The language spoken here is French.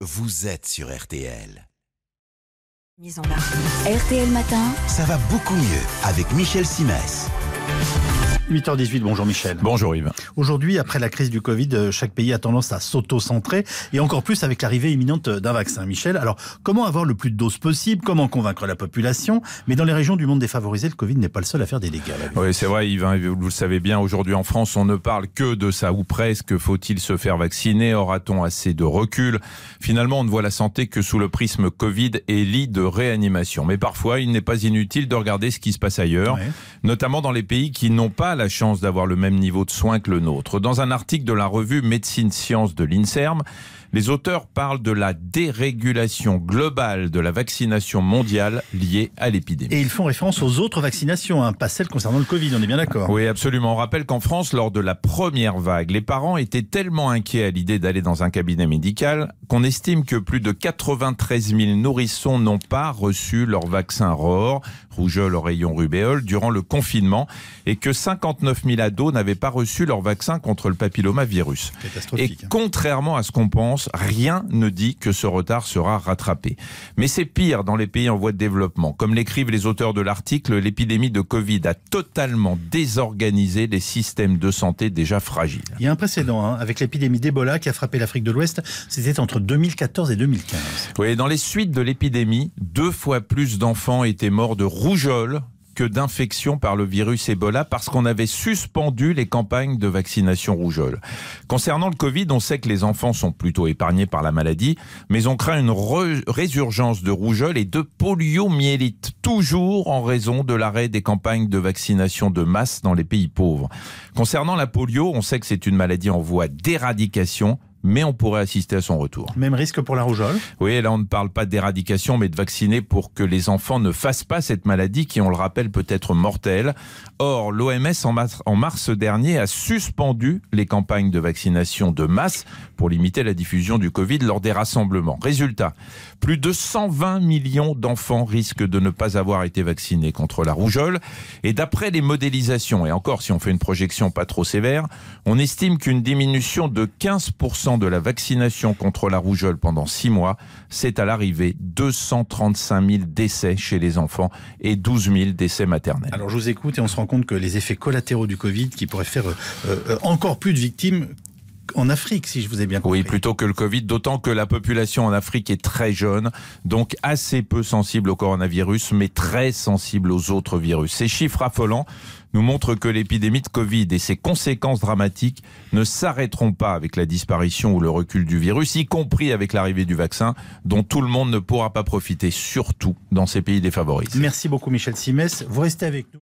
vous êtes sur RTL. Mise en arrêt. RTL Matin. Ça va beaucoup mieux avec Michel Simès. 8h18, bonjour Michel. Bonjour Yves. Aujourd'hui, après la crise du Covid, chaque pays a tendance à s'auto-centrer et encore plus avec l'arrivée imminente d'un vaccin. Michel, alors comment avoir le plus de doses possible? Comment convaincre la population? Mais dans les régions du monde défavorisées, le Covid n'est pas le seul à faire des dégâts. Oui, c'est vrai Yves, vous le savez bien, aujourd'hui en France, on ne parle que de ça, ou presque. Faut-il se faire vacciner? Aura-t-on assez de recul? Finalement, on ne voit la santé que sous le prisme Covid et lit de réanimation. Mais parfois, il n'est pas inutile de regarder ce qui se passe ailleurs, notamment dans les pays qui n'ont pas la chance d'avoir le même niveau de soins que le nôtre. Dans un article de la revue Médecine Sciences de l'INSERM, les auteurs parlent de la dérégulation globale de la vaccination mondiale liée à l'épidémie. Et ils font référence aux autres vaccinations, pas celles concernant le Covid, on est bien d'accord? Oui, absolument. On rappelle qu'en France, lors de la première vague, les parents étaient tellement inquiets à l'idée d'aller dans un cabinet médical qu'on estime que plus de 93 000 nourrissons n'ont pas reçu leur vaccin ROR, rougeole, oreillon, rubéole, durant le confinement, et que 59 000 ados n'avaient pas reçu leur vaccin contre le papillomavirus. Catastrophique. Et contrairement à ce qu'on pense, rien ne dit que ce retard sera rattrapé. Mais c'est pire dans les pays en voie de développement. Comme l'écrivent les auteurs de l'article, l'épidémie de Covid a totalement désorganisé les systèmes de santé déjà fragiles. Il y a un précédent avec l'épidémie d'Ebola qui a frappé l'Afrique de l'Ouest. C'était entre 2014 et 2015. Oui, dans les suites de l'épidémie, 2 fois plus d'enfants étaient morts de rougeole que d'infection par le virus Ebola parce qu'on avait suspendu les campagnes de vaccination rougeole. Concernant le Covid, on sait que les enfants sont plutôt épargnés par la maladie, mais on craint une résurgence de rougeole et de poliomyélite, toujours en raison de l'arrêt des campagnes de vaccination de masse dans les pays pauvres. Concernant la polio, on sait que c'est une maladie en voie d'éradication, mais on pourrait assister à son retour. Même risque pour la rougeole? Oui, là on ne parle pas d'éradication, mais de vacciner pour que les enfants ne fassent pas cette maladie qui, on le rappelle, peut être mortelle. Or, l'OMS en mars dernier a suspendu les campagnes de vaccination de masse pour limiter la diffusion du Covid lors des rassemblements. Résultat, plus de 120 millions d'enfants risquent de ne pas avoir été vaccinés contre la rougeole. Et d'après les modélisations, et encore si on fait une projection pas trop sévère, on estime qu'une diminution de 15% de la vaccination contre la rougeole pendant 6 mois, c'est à l'arrivée 235 000 décès chez les enfants et 12 000 décès maternels. Alors je vous écoute et on se rend compte que les effets collatéraux du Covid qui pourraient faire encore plus de victimes en Afrique, si je vous ai bien compris. Oui, plutôt que le Covid, d'autant que la population en Afrique est très jeune, donc assez peu sensible au coronavirus, mais très sensible aux autres virus. Ces chiffres affolants nous montrent que l'épidémie de Covid et ses conséquences dramatiques ne s'arrêteront pas avec la disparition ou le recul du virus, y compris avec l'arrivée du vaccin, dont tout le monde ne pourra pas profiter, surtout dans ces pays défavorisés. Merci beaucoup Michel Simès. Vous restez avec nous.